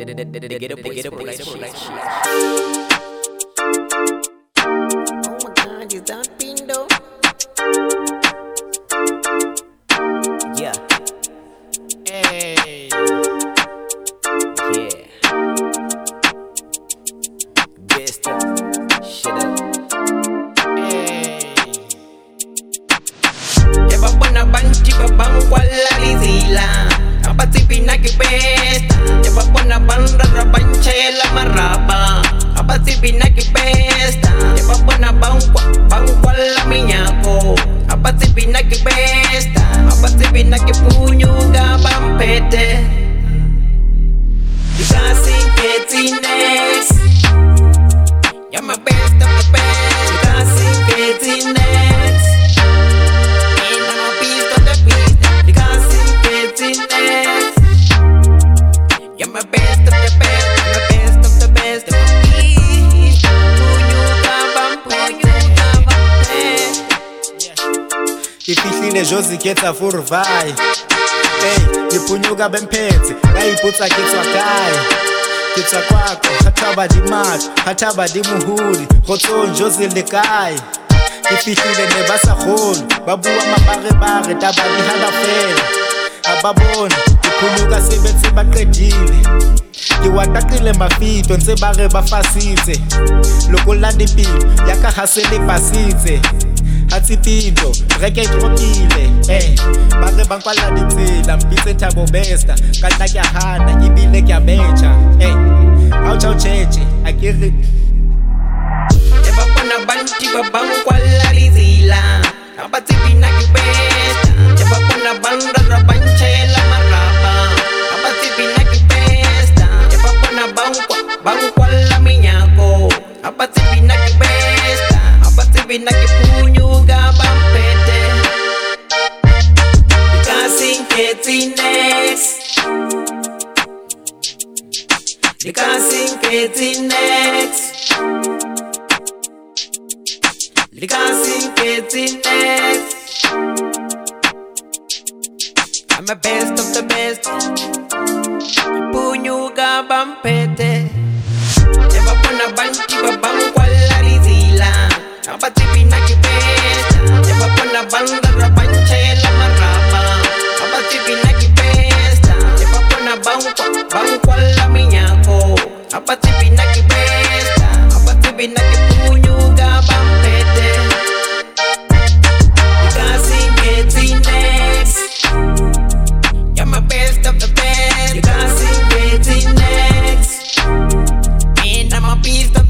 God, is that Pindo? Yeah. Hey. Yeah. Best up. Shut up. Hey. Lleva buena banchipa ban wala lizila. Apati pinakipesta. Lleva buena banda rabanchela maraba. Apati pinakipesta. Lleva buena ban wala minyako. Apati pinakipesta. Apati pinakipunyuga bampete. Because it's next. You're my best of the best. Because it's next. And I'm a beast of the beast. Because it's next. You're my best of the best. I'm the best of the best. I'm a beast. Ifihlile Jozi ketsa furvai. Hey, ngipunyuka bemphethe, ngayiputsa kitswa kai. Kitswa kwakho, hathaba di match, hathaba di muhuri, khotso Jozi le kai. Ifihlile ne ba sa kholo, ba bua mabare taba di handa fela. Ababona, ngipunyuka sebetsi ba qedile. Ngiwataqile mafito ntse ba re ba fasitse. Loko la dipilo, yaka hasele pasitse. Hatsipinto, reke tropile, bangre bankwala ditsela, mpitse Thabo Besta, kana kya hana, ibile kya betcha, how chao cheche, akere. Eba bona banchi bankwala lizila, apati pinakipesta. Eba bona banda rabanchela maraba, apati pinakipesta. Eba bona bankwala minyako, apati pinakipesta. Apati pinakipunyuga bampete. Because it's next. Because it's next. Because it's next. I'm the best of the best. Punyuga bampete. Eba bona banchi bankwala lizila. Apati pinakipesta. Eba bona banda rabanchela maraba. Apati pinakipesta. Eba bona bankwala minyako. Apati pinakipesta. Apati pinakipunyuga bampete. Because it's next. You're my best of the best. Because it's next. And I'm a beast of